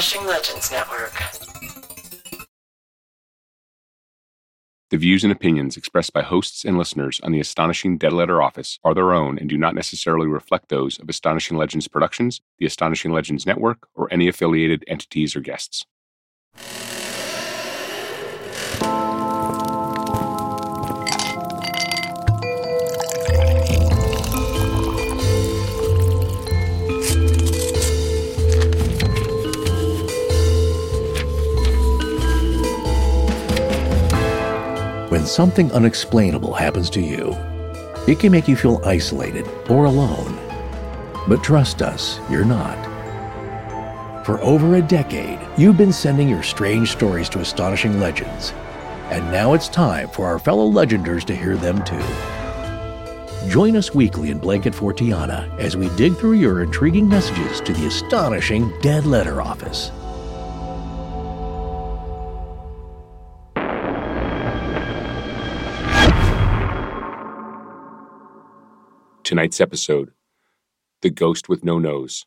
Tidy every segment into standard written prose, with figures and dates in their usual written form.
Astonishing Legends Network. The views and opinions expressed by hosts and listeners on the Astonishing Dead Letter Office are their own and do not necessarily reflect those of Astonishing Legends Productions, the Astonishing Legends Network, or any affiliated entities or guests. When something unexplainable happens to you, it can make you feel isolated or alone. But trust us, you're not. For over a decade, you've been sending your strange stories to Astonishing Legends, and now it's time for our fellow Legenders to hear them too. Join us weekly in Blanket Fort Tiana as we dig through your intriguing messages to the Astonishing Dead Letter Office. Tonight's episode, The Ghost with No Nose.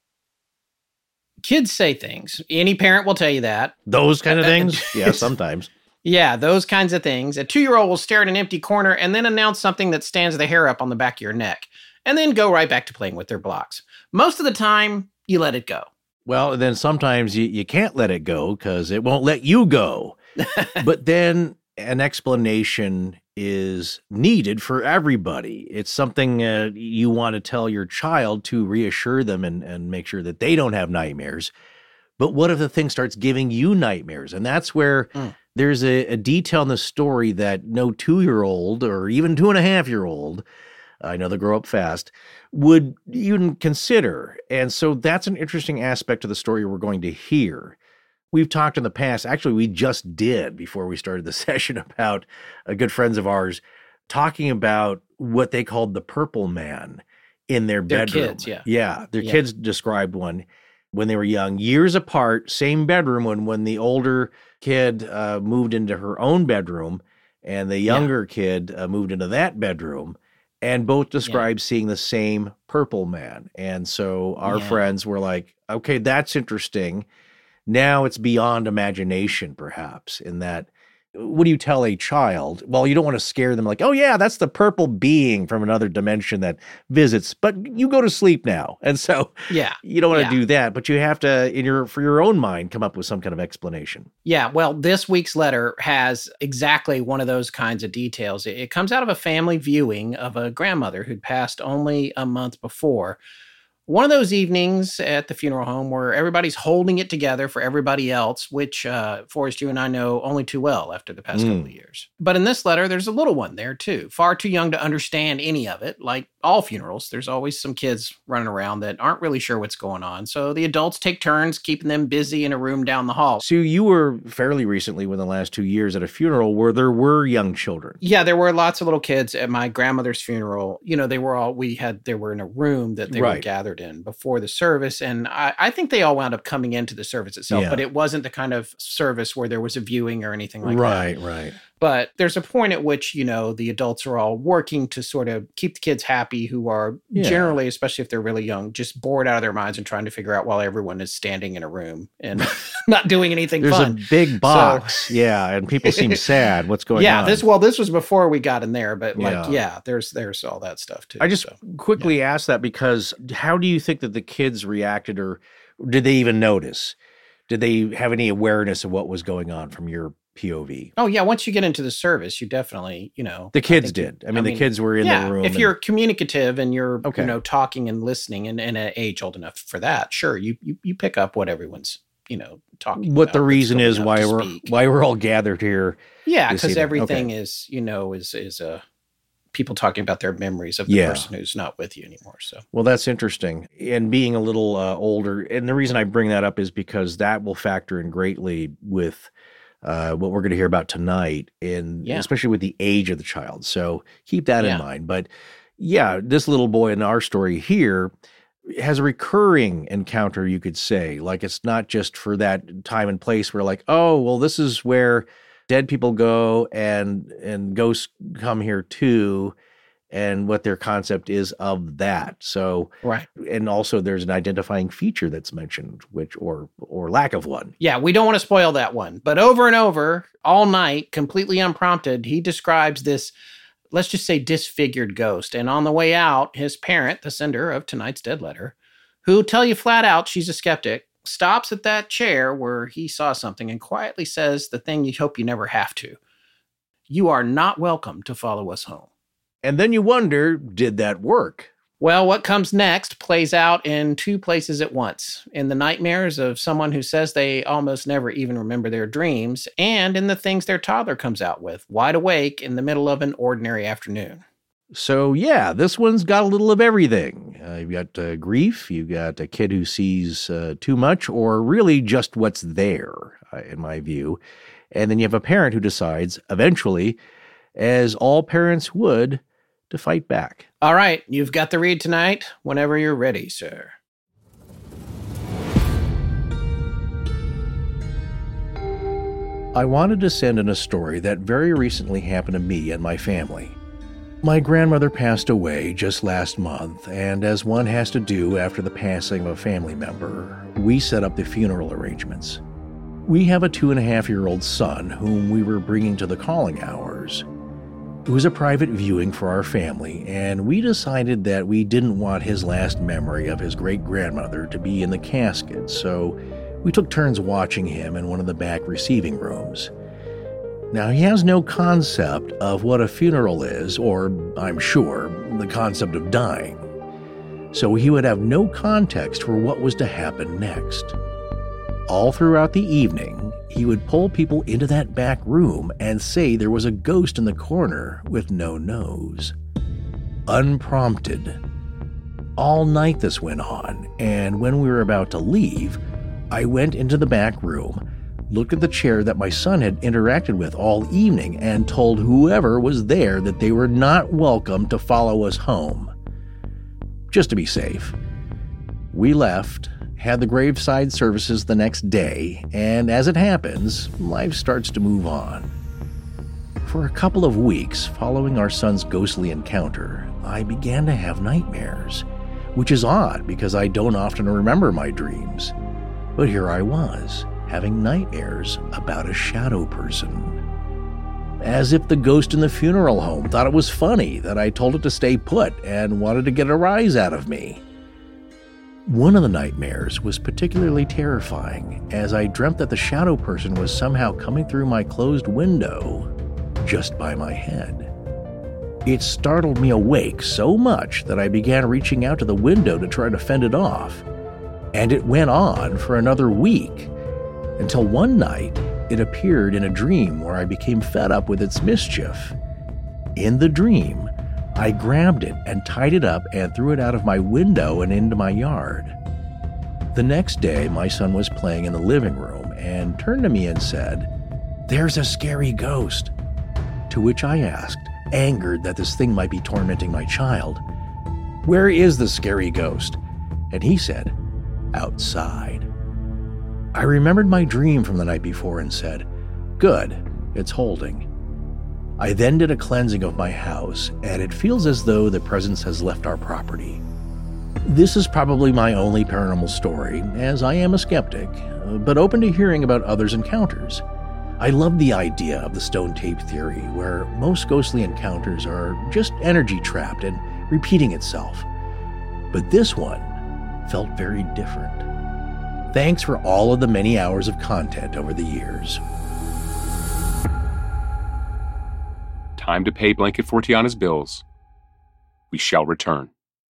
Kids say things. Any parent will tell you that. Those kind of things? Yeah, sometimes. Yeah, those kinds of things. A 2-year-old will stare at an empty corner and then announce something that stands the hair up on the back of your neck, and then go right back to playing with their blocks. Most of the time, you let it go. Well, then sometimes you can't let it go because it won't let you go. But then an explanation is needed for everybody. It's something you want to tell your child to reassure them and make sure that they don't have nightmares. But what if the thing starts giving you nightmares? And that's where there's a detail in the story that no 2-year-old or even 2.5-year-old, I know they grow up fast, would even consider. And so that's an interesting aspect of the story we're going to hear. We've talked in the past, actually we just did before we started the session, about good friends of ours talking about what they called the Purple Man in their bedroom. Kids, yeah. Yeah, their kids described one when they were young, years apart, same bedroom. When the older kid moved into her own bedroom and the younger kid moved into that bedroom, and both described seeing the same Purple Man. And so our friends were like, okay, that's interesting. Now it's beyond imagination, perhaps, in that, what do you tell a child? Well, you don't want to scare them like, oh yeah, that's the purple being from another dimension that visits, but you go to sleep now. And so you don't want to do that, but you have to, for your own mind, come up with some kind of explanation. Yeah, well, this week's letter has exactly one of those kinds of details. It comes out of a family viewing of a grandmother who'd passed only a month before. One of those evenings at the funeral home where everybody's holding it together for everybody else, which, Forrest, you and I know only too well after the past couple of years. But in this letter, there's a little one there, too. Far too young to understand any of it. Like all funerals, there's always some kids running around that aren't really sure what's going on. So the adults take turns keeping them busy in a room down the hall. So you were fairly recently, within the last 2 years, at a funeral where there were young children. Yeah, there were lots of little kids at my grandmother's funeral. You know, they were in a room that they were gathered in before the service. And I think they all wound up coming into the service itself, but it wasn't the kind of service where there was a viewing or anything like that. Right. But there's a point at which, the adults are all working to sort of keep the kids happy, who are generally, especially if they're really young, just bored out of their minds and trying to figure out while everyone is standing in a room and not doing anything fun. There's a big box. And people seem sad. What's going on? This was before we got in there, but there's all that stuff too. I just quickly asked that because how do you think that the kids reacted, or did they even notice? Did they have any awareness of what was going on from your POV? Oh yeah, once you get into the service, you definitely, the kids did. The kids were in the room. If you're communicative and you're, talking and listening and at age old enough for that, sure, you pick up what everyone's, talking what about, the reason is why we're all gathered here. Yeah, because everything is, is people talking about their memories of the person who's not with you anymore. So, well, that's interesting. And being a little older, and the reason I bring that up is because that will factor in greatly with what we're going to hear about tonight, especially with the age of the child. So keep that in mind. But this little boy in our story here has a recurring encounter, you could say. Like, it's not just for that time and place where like, oh, well, this is where dead people go and ghosts come here too. and what their concept is of that. So, Right. And also there's an identifying feature that's mentioned, which, or lack of one. Yeah, we don't want to spoil that one. But over and over, all night, completely unprompted, he describes this, let's just say, disfigured ghost. And on the way out, his parent, the sender of tonight's dead letter, who'll tell you flat out she's a skeptic, stops at that chair where he saw something and quietly says the thing you hope you never have to. You are not welcome to follow us home. And then you wonder, did that work? Well, what comes next plays out in two places at once. In the nightmares of someone who says they almost never even remember their dreams, and in the things their toddler comes out with, wide awake in the middle of an ordinary afternoon. So, yeah, this one's got a little of everything. You've got grief, you've got a kid who sees too much, or really just what's there, in my view. And then you have a parent who decides, eventually, as all parents would, to fight back. All right, you've got the read tonight whenever you're ready, sir. I wanted to send in a story that very recently happened to me and my family. My grandmother passed away just last month, and as one has to do after the passing of a family member, we set up the funeral arrangements. We have a 2.5-year-old son whom we were bringing to the calling hours. It was a private viewing for our family, and we decided that we didn't want his last memory of his great-grandmother to be in the casket, so we took turns watching him in one of the back receiving rooms. Now, he has no concept of what a funeral is, or, I'm sure, the concept of dying. So he would have no context for what was to happen next. All throughout the evening, he would pull people into that back room and say there was a ghost in the corner with no nose. Unprompted. All night this went on, and when we were about to leave, I went into the back room, looked at the chair that my son had interacted with all evening, and told whoever was there that they were not welcome to follow us home. Just to be safe. We left, had the graveside services the next day, and as it happens, life starts to move on. For a couple of weeks following our son's ghostly encounter, I began to have nightmares, which is odd because I don't often remember my dreams. But here I was, having nightmares about a shadow person. As if the ghost in the funeral home thought it was funny that I told it to stay put and wanted to get a rise out of me. One of the nightmares was particularly terrifying, as I dreamt that the shadow person was somehow coming through my closed window just by my head. It startled me awake so much that I began reaching out to the window to try to fend it off. And it went on for another week, until one night it appeared in a dream where I became fed up with its mischief. In the dream, I grabbed it and tied it up and threw it out of my window and into my yard. The next day, my son was playing in the living room and turned to me and said, "There's a scary ghost." To which I asked, angered that this thing might be tormenting my child, "Where is the scary ghost?" And he said, "Outside." I remembered my dream from the night before and said, "Good, it's holding." I then did a cleansing of my house, and it feels as though the presence has left our property. This is probably my only paranormal story, as I am a skeptic, but open to hearing about others' encounters. I love the idea of the stone tape theory, where most ghostly encounters are just energy trapped and repeating itself. But this one felt very different. Thanks for all of the many hours of content over the years. Time to pay Blanket Fortiana's bills. We shall return.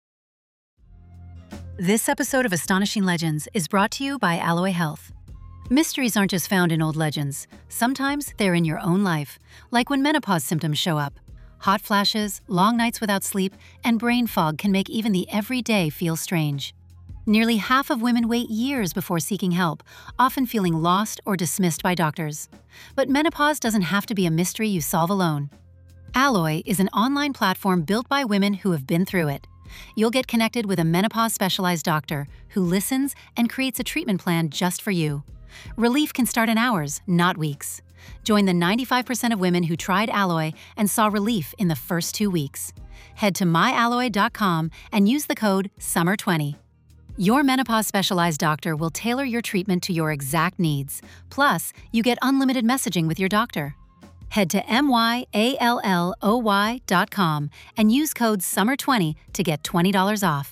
This episode of Astonishing Legends is brought to you by Alloy Health. Mysteries aren't just found in old legends. Sometimes they're in your own life, like when menopause symptoms show up. Hot flashes, long nights without sleep, and brain fog can make even the everyday feel strange. Nearly half of women wait years before seeking help, often feeling lost or dismissed by doctors. But menopause doesn't have to be a mystery you solve alone. Alloy is an online platform built by women who have been through it. You'll get connected with a menopause-specialized doctor who listens and creates a treatment plan just for you. Relief can start in hours, not weeks. Join the 95% of women who tried Alloy and saw relief in the first 2 weeks. head to myalloy.com and use the code SUMMER20. Your menopause specialized doctor will tailor your treatment to your exact needs. Plus, you get unlimited messaging with your doctor. Head to myalloy.com and use code SUMMER20 to get $20 off.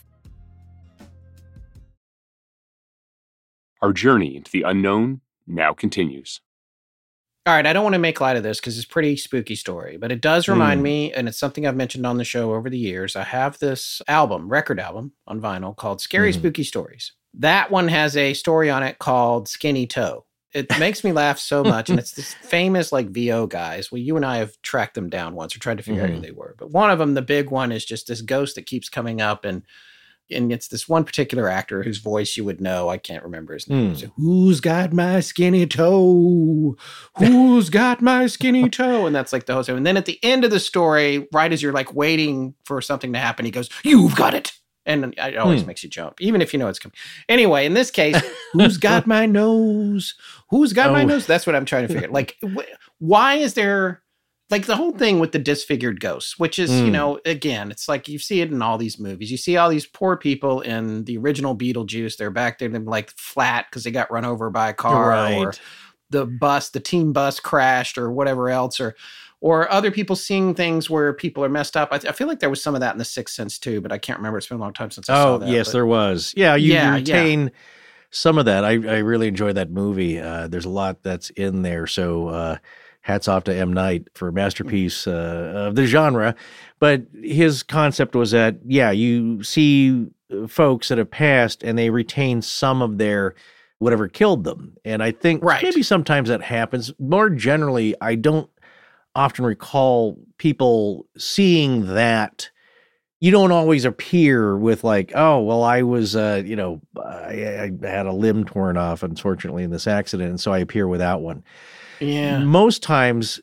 Our journey into the unknown now continues. All right, I don't want to make light of this because it's a pretty spooky story, but it does remind me, and it's something I've mentioned on the show over the years. I have this record album on vinyl called Scary Spooky Stories. That one has a story on it called Skinny Toe. It makes me laugh so much, and it's this famous VO guys. Well, you and I have tracked them down once or tried to figure out who they were. But one of them, the big one, is just this ghost that keeps coming up, and it's this one particular actor whose voice you would know. I can't remember his name. So, who's got my skinny toe? Who's got my skinny toe? And that's the whole time. And then at the end of the story, right as you're waiting for something to happen, he goes, "You've got it." And it always makes you jump, even if you know it's coming. Anyway, in this case, who's got my nose? Who's got my nose? That's what I'm trying to figure. Why is there... the whole thing with the disfigured ghosts, which is, again, it's you see it in all these movies. You see all these poor people in the original Beetlejuice. They're back there flat because they got run over by a car, or the team bus crashed, or whatever else, or other people seeing things where people are messed up. I feel like there was some of that in The Sixth Sense too, but I can't remember. It's been a long time since I saw that. Oh, yes, there was. Yeah, you retain some of that. I really enjoyed that movie. There's a lot that's in there. So, hats off to M. Night for a masterpiece of the genre. But his concept was that, you see folks that have passed and they retain some of their whatever killed them. And I think maybe sometimes that happens. More generally, I don't often recall people seeing that. You don't always appear with oh, well, I was, I had a limb torn off, unfortunately, in this accident, and so I appear without one. Yeah. Most times,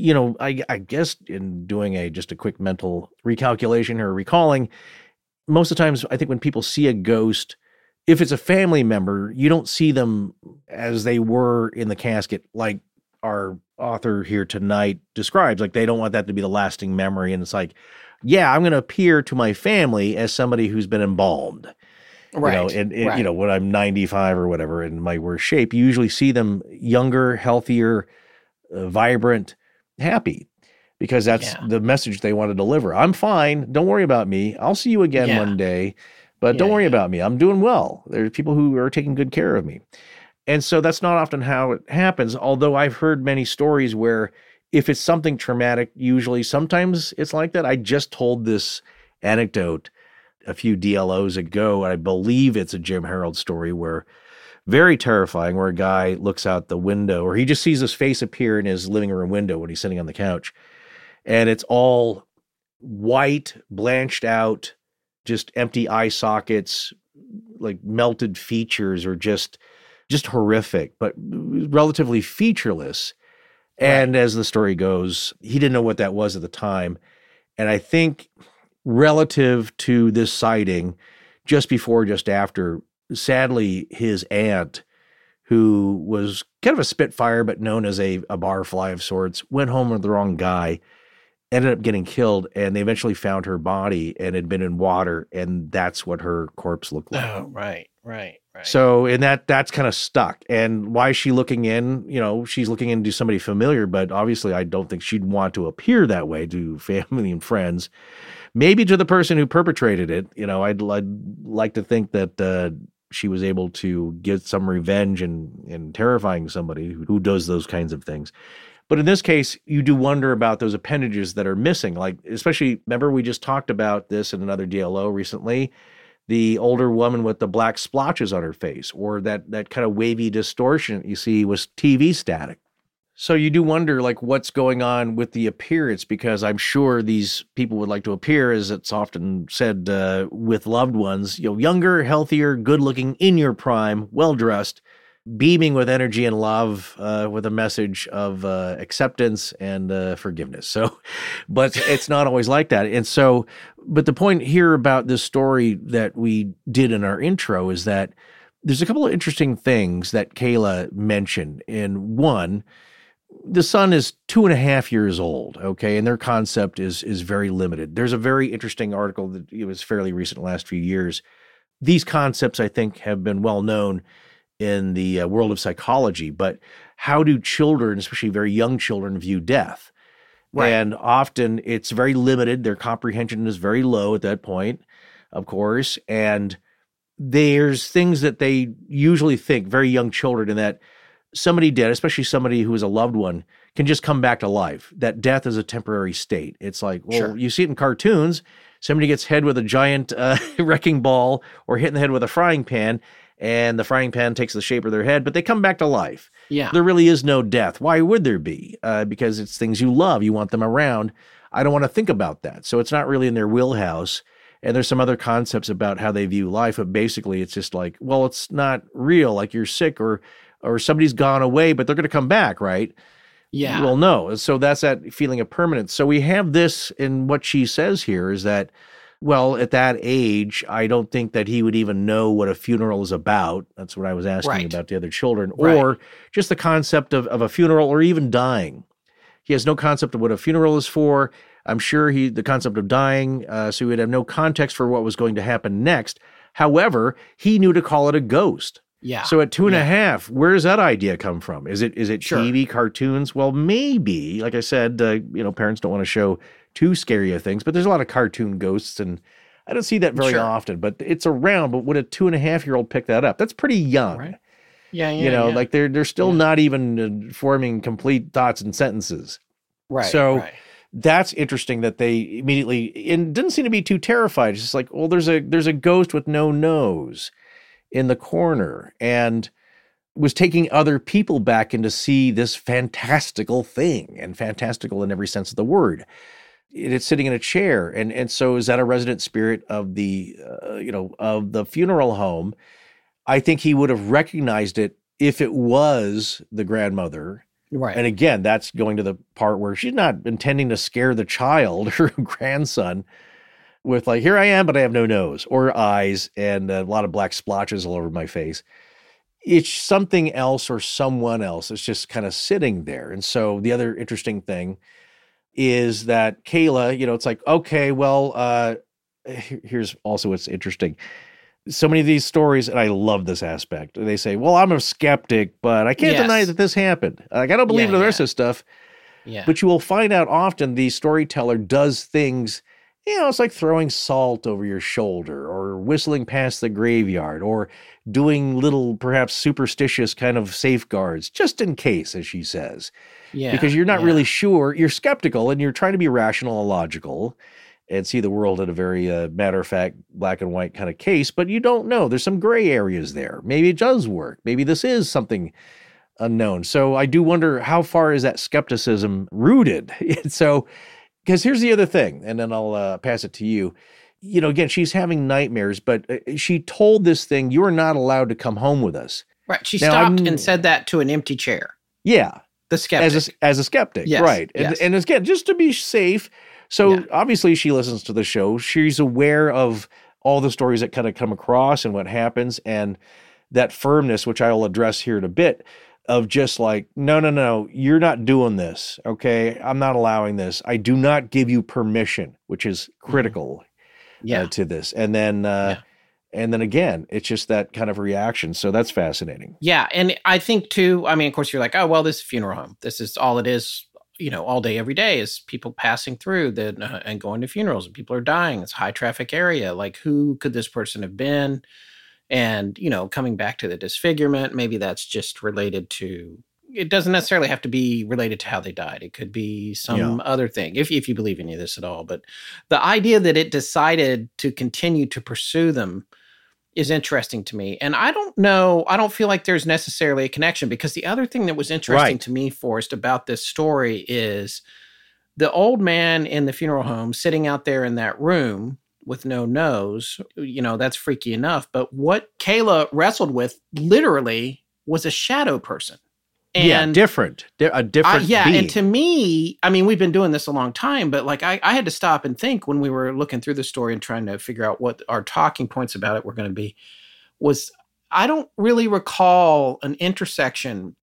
I guess in doing just a quick mental recalculation or recalling, most of the times I think when people see a ghost, if it's a family member, you don't see them as they were in the casket, like our author here tonight describes. They don't want that to be the lasting memory. And it's I'm going to appear to my family as somebody who's been embalmed. Right. When I'm 95 or whatever in my worst shape, you usually see them younger, healthier, vibrant, happy, because that's the message they want to deliver. I'm fine. Don't worry about me. I'll see you again one day, but don't worry about me. I'm doing well. There's people who are taking good care of me. And so that's not often how it happens, although I've heard many stories where if it's something traumatic, sometimes it's like that. I just told this anecdote a few DLOs ago. I believe it's a Jim Harold story where very terrifying, where a guy looks out the window, or he just sees his face appear in his living room window when he's sitting on the couch. And it's all white, blanched out, just empty eye sockets, melted features, or just horrific, but relatively featureless. And as the story goes, he didn't know what that was at the time. And I think relative to this sighting, just before, just after, sadly, his aunt, who was kind of a spitfire, but known as a barfly of sorts, went home with the wrong guy, ended up getting killed, and they eventually found her body and had been in water, and that's what her corpse looked like. Oh, right. So, and that's kind of stuck. And why is she looking in? She's looking into somebody familiar, but obviously I don't think she'd want to appear that way to family and friends. Maybe to the person who perpetrated it. I'd like to think that she was able to get some revenge in terrifying somebody who does those kinds of things. But in this case, you do wonder about those appendages that are missing. Especially, remember we just talked about this in another DLO recently, the older woman with the black splotches on her face, or that kind of wavy distortion you see was TV static. So you do wonder, what's going on with the appearance, because I'm sure these people would like to appear, as it's often said, with loved ones, younger, healthier, good-looking, in your prime, well-dressed, beaming with energy and love, with a message of acceptance and forgiveness. So, but it's not always like that. And so, but the point here about this story that we did in our intro is that there's a couple of interesting things that Kayla mentioned. And one, the son is 2.5 years old, okay, and their concept is very limited. There's a very interesting article that it was fairly recent, last few years. These concepts, I think, have been well known in the world of psychology, but how do children, especially very young children, view death? Right. And often it's very limited. Their comprehension is very low at that point, of course, and there's things that they usually think, very young children, in that somebody dead, especially somebody who is a loved one, can just come back to life. That death is a temporary state. It's like, well, sure, you see it in cartoons. Somebody gets hit with a giant wrecking ball or hit in the head with a frying pan, and the frying pan takes the shape of their head, but they come back to life. Yeah. There really is no death. Why would there be? Because it's things you love. You want them around. I don't want to think about that. So it's not really in their wheelhouse. And there's some other concepts about how they view life, but basically it's just like, well, it's not real. Like you're sick or somebody's gone away, but they're going to come back, right? Yeah. Well, no. So that's that feeling of permanence. So we have this in what she says here is that, well, at that age, I don't think that he would even know what a funeral is about. That's what I was asking about the other children. Or just the concept of a funeral or even dying. He has no concept of what a funeral is for. I'm sure the concept of dying, so he would have no context for what was going to happen next. However, he knew to call it a ghost. Yeah. So at 2.5, where does that idea come from? Is it sure, TV, cartoons? Well, maybe. Like I said, parents don't want to show too scary of things, but there's a lot of cartoon ghosts, and I don't see that very often. But it's around. But would a 2.5-year-old pick that up? That's pretty young. Right. Yeah. Like they're still not even forming complete thoughts and sentences. Right. So that's interesting that they immediately, and didn't seem to be too terrified. It's just like, well, there's a ghost with no nose in the corner, and was taking other people back in to see this fantastical thing, and fantastical in every sense of the word. It's sitting in a chair, and so is that a resident spirit of the of the funeral home? I think he would have recognized it if it was the grandmother. Right. And again, that's going to the part where she's not intending to scare the child, her grandson, with like, here I am, but I have no nose or eyes and a lot of black splotches all over my face. It's something else or someone else. It's just kind of sitting there. And so the other interesting thing is that Kayla, it's like, okay, well, here's also what's interesting. So many of these stories, and I love this aspect, they say, well, I'm a skeptic, but I can't deny that this happened. Like, I don't believe the rest of the stuff. Yeah. But you will find out often the storyteller does things, it's like throwing salt over your shoulder or whistling past the graveyard or doing little, perhaps superstitious kind of safeguards, just in case, as she says. Yeah. Because you're not really sure. You're skeptical and you're trying to be rational and logical and see the world in a very matter-of-fact, black and white kind of case, but you don't know. There's some gray areas there. Maybe it does work. Maybe this is something unknown. So I do wonder, how far is that skepticism rooted? So, because here's the other thing, and then I'll pass it to you. Again, she's having nightmares, but she told this thing, you are not allowed to come home with us. Right. She stopped and said that to an empty chair. Yeah. The skeptic. As a skeptic. Yes. Right. Yes. And again, just to be safe. So obviously she listens to the show. She's aware of all the stories that kind of come across and what happens, and that firmness, which I will address here in a bit, of just like, no, you're not doing this, okay? I'm not allowing this. I do not give you permission, which is critical to this. And then again, it's just that kind of reaction. So that's fascinating. Yeah, and I think too, I mean, of course, you're like, oh, well, this is a funeral home. This is all it is, all day, every day is people passing through and going to funerals, and people are dying. It's a high traffic area. Like, who could this person have been? And, coming back to the disfigurement, maybe that's just related to, it doesn't necessarily have to be related to how they died. It could be some other thing, if you believe any of this at all. But the idea that it decided to continue to pursue them is interesting to me. And I don't feel like there's necessarily a connection, because the other thing that was interesting to me, Forrest, about this story is the old man in the funeral home sitting out there in that room with no nose, that's freaky enough. But what Kayla wrestled with literally was a shadow person. And a different being. And to me, I mean, we've been doing this a long time, but like I had to stop and think when we were looking through the story and trying to figure out what our talking points about it were going to be, was I don't really recall an intersection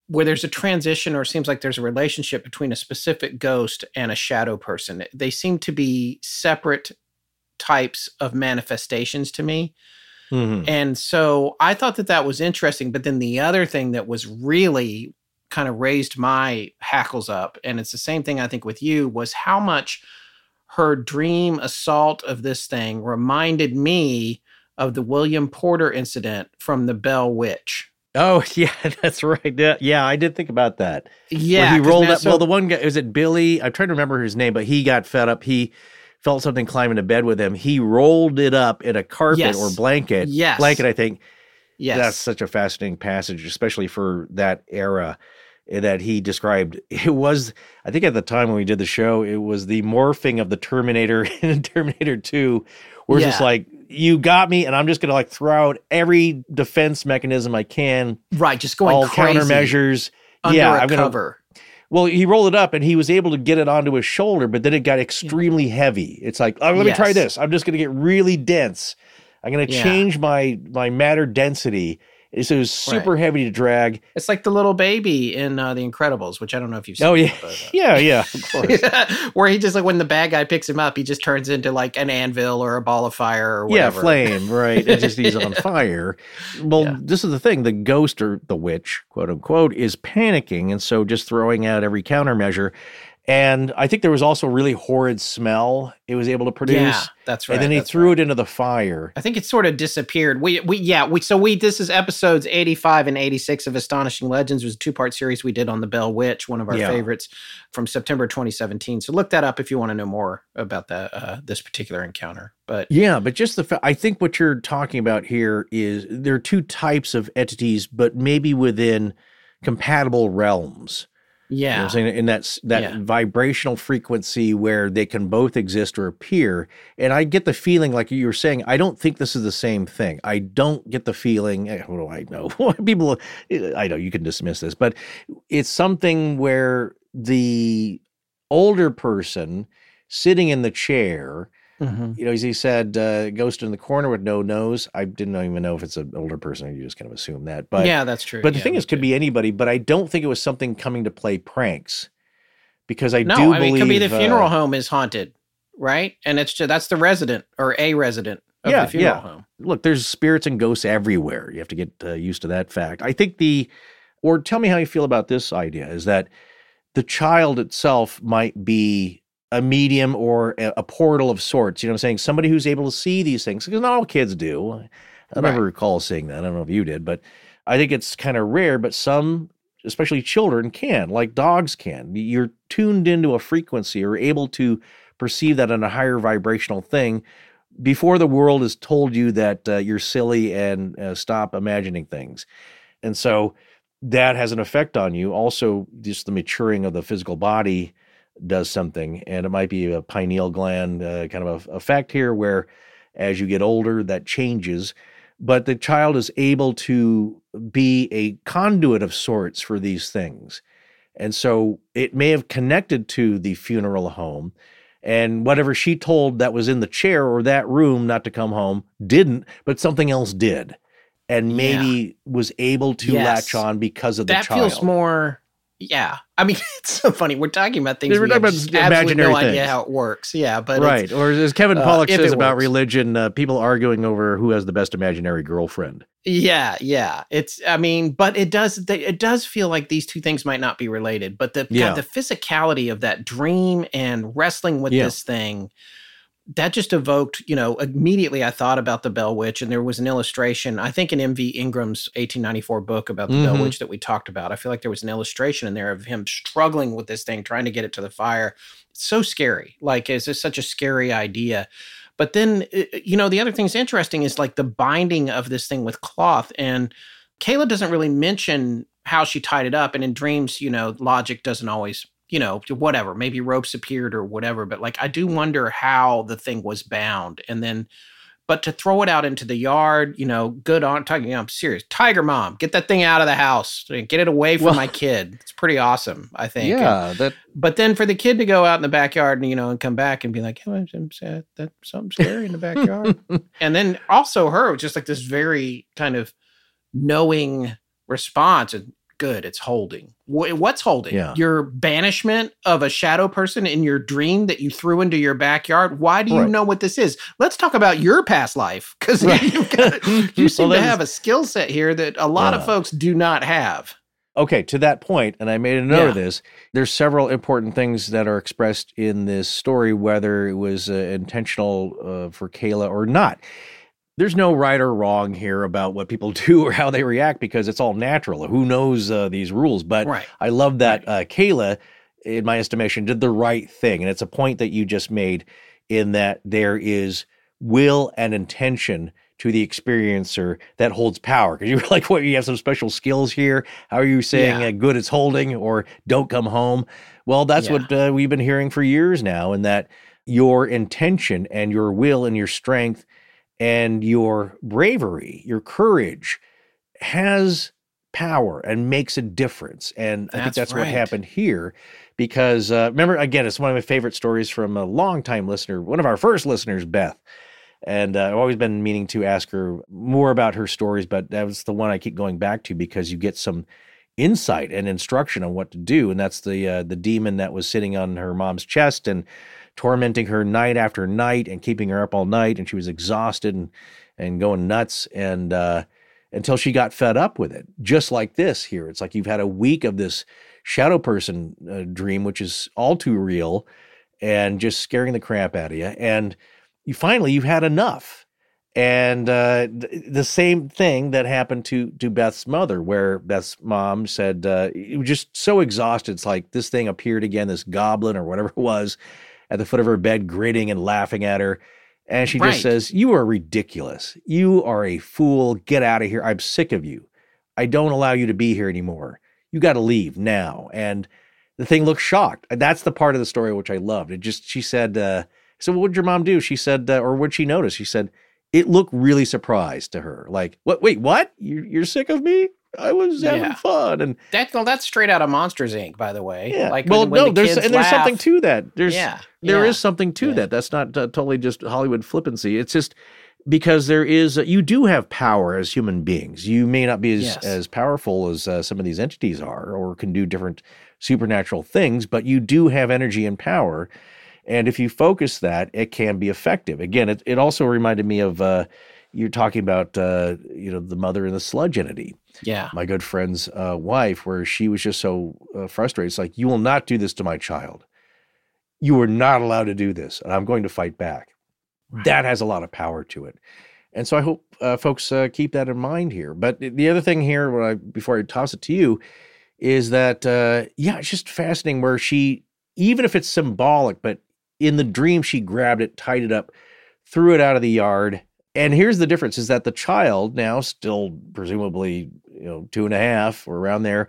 where there's a transition or it seems like there's a relationship between a specific ghost and a shadow person. They seem to be separate types of manifestations to me. Mm-hmm. And so I thought that was interesting. But then the other thing that was really kind of raised my hackles up, and it's the same thing I think with you, was how much her dream assault of this thing reminded me of the William Porter incident from The Bell Witch. Oh, yeah, that's right. Yeah, I did think about that. Yeah. Where he rolled up. Well, the one guy, is it Billy? I'm trying to remember his name, but he got fed up. He felt something climb into bed with him. He rolled it up in a carpet or blanket. Yes. Blanket, I think. Yes. That's such a fascinating passage, especially for that era that he described. It was, I think at the time when we did the show, it was the morphing of the Terminator in Terminator 2, where it's just like, you got me, and I'm just going to like throw out every defense mechanism I can. Right, just going all crazy. Countermeasures. Under a cover. Well, he rolled it up and he was able to get it onto his shoulder, but then it got extremely heavy. It's like, oh, let me try this. I'm just going to get really dense. I'm going to change my matter density. So it was super heavy to drag. It's like the little baby in The Incredibles, which I don't know if you've seen. Oh, yeah. But, yeah, of course. Where he just, like, when the bad guy picks him up, he just turns into, like, an anvil or a ball of fire or whatever. Yeah, flame, right. It just he's on fire. Well, this is the thing. The ghost or the witch, quote unquote, is panicking. And so just throwing out every countermeasure. And I think there was also a really horrid smell it was able to produce. Yeah, that's right. And then he threw it into the fire. I think it sort of disappeared. This is episodes 85 and 86 of Astonishing Legends. It was a 2-part series we did on the Bell Witch, one of our favorites from September 2017. So look that up if you want to know more about that this particular encounter. But just I think what you're talking about here is there are two types of entities, but maybe within compatible realms. Yeah. You know what I'm saying? In that vibrational frequency where they can both exist or appear. And I get the feeling, like you were saying, I don't think this is the same thing. I don't get the feeling, what do I know? I know you can dismiss this, but it's something where the older person sitting in the chair, you know, as he said, ghost in the corner with no nose. I didn't even know if it's an older person. You just kind of assume that. But yeah, that's true. But the thing is, could be anybody. But I don't think it was something coming to play pranks, because I mean, believe it could be the funeral home is haunted, right? And that's the resident or a resident of the funeral home. Look, there's spirits and ghosts everywhere. You have to get used to that fact. I think or tell me how you feel about this idea, is that the child itself might be a medium or a portal of sorts. You know what I'm saying? Somebody who's able to see these things, because not all kids do. I never recall seeing that. I don't know if you did, but I think it's kind of rare, but some, especially children, can, like dogs can. You're tuned into a frequency or able to perceive that on a higher vibrational thing before the world has told you that you're silly and stop imagining things. And so that has an effect on you. Also, just the maturing of the physical body does something, and it might be a pineal gland kind of a effect here, where as you get older that changes, but the child is able to be a conduit of sorts for these things. And so it may have connected to the funeral home, and whatever she told that was in the chair or that room not to come home didn't, but something else did, and maybe was able to latch on because of the child. That feels more. Yeah. I mean, it's so funny. We're talking about things we have absolutely no idea how it works. Yeah. But right. Or as Kevin Pollak says about religion, people arguing over who has the best imaginary girlfriend. Yeah. Yeah. But it does feel like these two things might not be related, but the physicality of that dream and wrestling with this thing, that just evoked, immediately I thought about the Bell Witch, and there was an illustration, I think in M.V. Ingram's 1894 book about the Bell Witch that we talked about. I feel like there was an illustration in there of him struggling with this thing, trying to get it to the fire. It's so scary. Like, it's just such a scary idea. But then, the other thing that's interesting is like the binding of this thing with cloth. And Kayla doesn't really mention how she tied it up. And in dreams, logic doesn't always whatever, maybe ropes appeared or whatever. But like, I do wonder how the thing was bound. And then, but to throw it out into the yard, I'm serious. Tiger Mom, get that thing out of the house. Get it away from my kid. It's pretty awesome, I think. Yeah. But then for the kid to go out in the backyard and, and come back and be like, oh, that's something scary in the backyard. And then also her, just like this very kind of knowing response. And good. It's holding. What's holding? Yeah. Your banishment of a shadow person in your dream that you threw into your backyard. Why do you know what this is? Let's talk about your past life, because you seem to have a skill set here that a lot of folks do not have. Okay, to that point, and I made a note of this, there's several important things that are expressed in this story, whether it was intentional for Kayla or not. There's no right or wrong here about what people do or how they react, because it's all natural. Who knows these rules? But I love that Kayla, in my estimation, did the right thing. And it's a point that you just made, in that there is will and intention to the experiencer that holds power. Because you were like, what, you have some special skills here? How are you saying good it's holding, or don't come home? Well, that's what we've been hearing for years now, and that your intention and your will and your strength and your bravery, your courage, has power and makes a difference. And I think that's what happened here, because remember, again, it's one of my favorite stories from a longtime listener, one of our first listeners, Beth. And I've always been meaning to ask her more about her stories, but that was the one I keep going back to, because you get some insight and instruction on what to do. And that's the demon that was sitting on her mom's chest and tormenting her night after night and keeping her up all night. And she was exhausted and going nuts, and until she got fed up with it. Just like this here. It's like you've had a week of this shadow person dream, which is all too real and just scaring the crap out of you. And you've had enough. And the same thing that happened to Beth's mother, where Beth's mom said, it was just so exhausted. It's like this thing appeared again, this goblin or whatever it was, at the foot of her bed, grinning and laughing at her. And she just says, you are ridiculous. You are a fool. Get out of here. I'm sick of you. I don't allow you to be here anymore. You got to leave now. And the thing looked shocked. And that's the part of the story which I loved. She said, so what did your mom do? She said, or what'd she notice? She said, it looked really surprised to her. Like, what? Wait, what? You're sick of me? I was having fun. And that's straight out of Monsters, Inc., by the way. Yeah. Like, well, when there's something to that. There is something to that. That's not totally just Hollywood flippancy. It's just because you do have power as human beings. You may not be as powerful as some of these entities are, or can do different supernatural things, but you do have energy and power. And if you focus that, it can be effective. Again, it also reminded me of you're talking about the mother in the sludge entity. Yeah, my good friend's wife, where she was just so frustrated. It's like, you will not do this to my child. You are not allowed to do this, and I'm going to fight back. Right. That has a lot of power to it. And so I hope folks keep that in mind here. But the other thing here, before I toss it to you, is that it's just fascinating where she, even if it's symbolic, but in the dream, she grabbed it, tied it up, threw it out of the yard. And here's the difference, is that the child, now still presumably 2.5 or around there,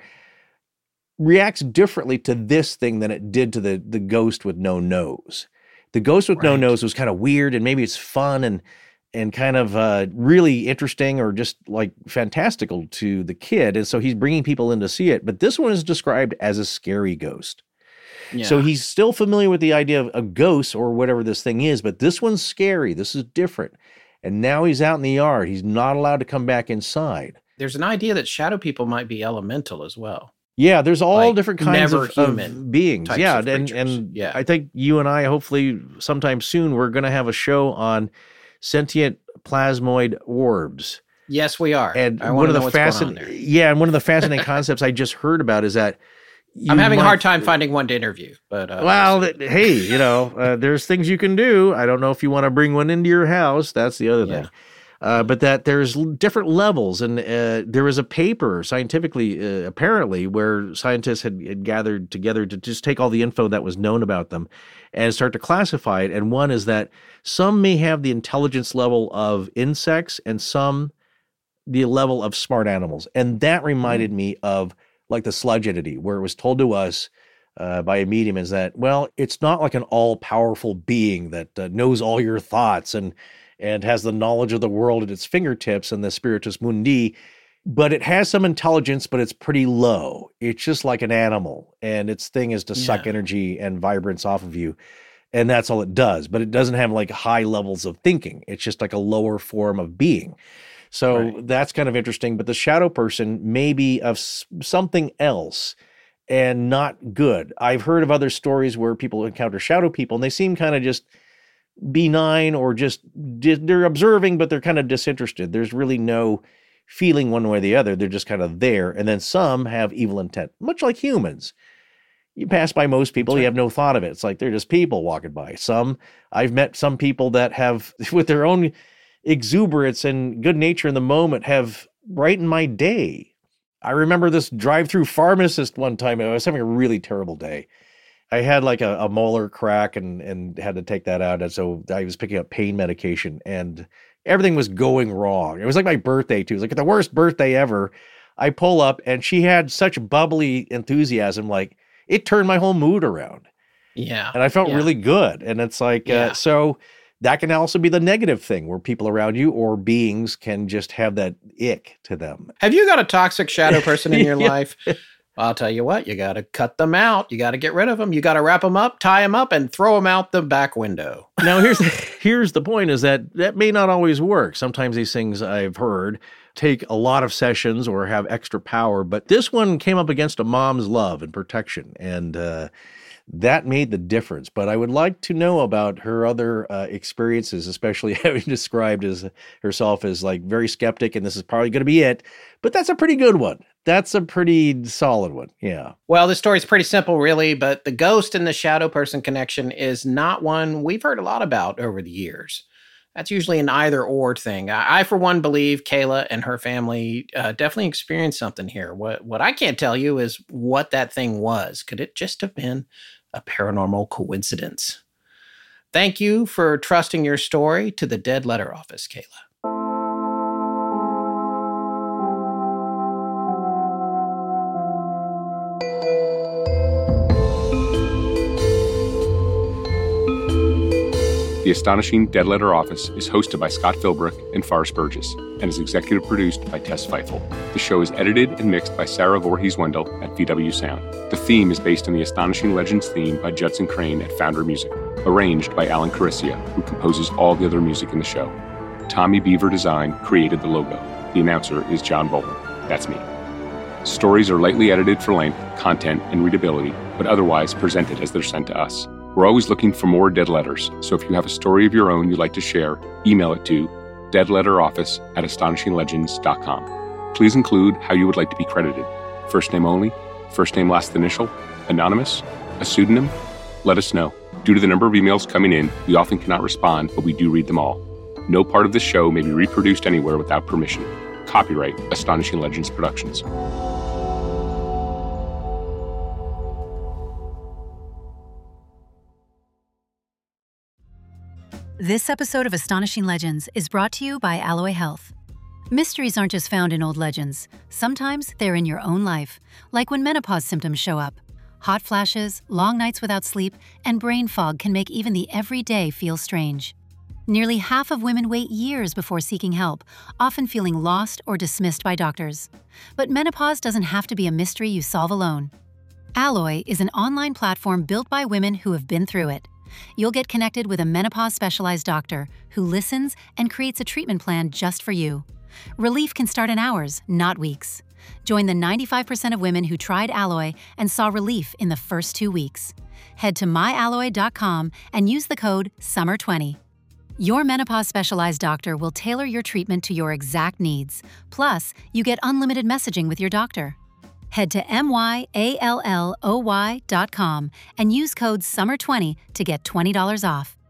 reacts differently to this thing than it did to the ghost with no nose. The ghost with no nose was kind of weird, and maybe it's fun and kind of really interesting, or just like fantastical to the kid. And so he's bringing people in to see it. But this one is described as a scary ghost. Yeah. So he's still familiar with the idea of a ghost or whatever this thing is, but this one's scary. This is different. And now he's out in the yard. He's not allowed to come back inside. There's an idea that shadow people might be elemental as well. Yeah, there's all different kinds of beings. Yeah, and I think you and I, hopefully sometime soon, we're going to have a show on sentient plasmoid orbs. Yes, we are. And one of the fascinating concepts I just heard about is that I'm having a hard time finding one to interview, but hey, there's things you can do. I don't know if you want to bring one into your house. That's the other thing. But that there's different levels, and there was a paper scientifically, apparently, where scientists had gathered together to just take all the info that was known about them and start to classify it. And one is that some may have the intelligence level of insects, and some the level of smart animals. And that reminded me of like the sludge entity, where it was told to us by a medium is that, well, it's not like an all-powerful being that knows all your thoughts and has the knowledge of the world at its fingertips and the spiritus mundi, but it has some intelligence, but it's pretty low. It's just like an animal, and its thing is to suck energy and vibrance off of you, and that's all it does. But it doesn't have like high levels of thinking. It's just like a lower form of being. So that's kind of interesting. But the shadow person may be of something else and not good. I've heard of other stories where people encounter shadow people and they seem kind of just benign or just they're observing, but they're kind of disinterested. There's really no feeling one way or the other. They're just kind of there. And then some have evil intent, much like humans. You pass by most people, you have no thought of it. It's like they're just people walking by. I've met some people that have, with their own exuberance and good nature in the moment, have brightened my day. I remember this drive-through pharmacist one time. I was having a really terrible day. I had like a molar crack and had to take that out. And so I was picking up pain medication and everything was going wrong. It was like my birthday too. It was like the worst birthday ever. I pull up and she had such bubbly enthusiasm, like it turned my whole mood around. Yeah. And I felt really good. And it's like, so that can also be the negative thing where people around you or beings can just have that ick to them. Have you got a toxic shadow person in your life? I'll tell you what, you got to cut them out. You got to get rid of them. You got to wrap them up, tie them up, and throw them out the back window. Now, here's the point is that may not always work. Sometimes these things I've heard take a lot of sessions or have extra power, but this one came up against a mom's love and protection, and that made the difference. But I would like to know about her other experiences, especially having described herself as like very skeptic, and this is probably going to be it. But that's a pretty good one. That's a pretty solid one. Yeah. Well, the story's pretty simple, really, but the ghost and the shadow person connection is not one we've heard a lot about over the years. That's usually an either or thing. I for one, believe Kayla and her family definitely experienced something here. What I can't tell you is what that thing was. Could it just have been a paranormal coincidence? Thank you for trusting your story to the Dead Letter Office, Kayla. The Astonishing Dead Letter Office is hosted by Scott Philbrick and Forrest Burgess and is executive produced by Tess Feifel. The show is edited and mixed by Sarah Voorhees-Wendell at VW Sound. The theme is based on the Astonishing Legends theme by Judson Crane at Founder Music, arranged by Alan Caricia, who composes all the other music in the show. Tommy Beaver Design created the logo. The announcer is John Bolton. That's me. Stories are lightly edited for length, content, and readability, but otherwise presented as they're sent to us. We're always looking for more dead letters, so if you have a story of your own you'd like to share, email it to deadletteroffice@astonishinglegends.com. Please include how you would like to be credited. First name only, first name last initial, anonymous, a pseudonym. Let us know. Due to the number of emails coming in, we often cannot respond, but we do read them all. No part of this show may be reproduced anywhere without permission. Copyright Astonishing Legends Productions. This episode of Astonishing Legends is brought to you by Alloy Health. Mysteries aren't just found in old legends. Sometimes they're in your own life, like when menopause symptoms show up. Hot flashes, long nights without sleep, and brain fog can make even the everyday feel strange. Nearly half of women wait years before seeking help, often feeling lost or dismissed by doctors. But menopause doesn't have to be a mystery you solve alone. Alloy is an online platform built by women who have been through it. You'll get connected with a menopause-specialized doctor who listens and creates a treatment plan just for you. Relief can start in hours, not weeks. Join the 95% of women who tried Alloy and saw relief in the first 2 weeks. Head to myalloy.com and use the code SUMMER20. Your menopause-specialized doctor will tailor your treatment to your exact needs. Plus, you get unlimited messaging with your doctor. Head to myalloy.com and use code SUMMER20 to get $20 off.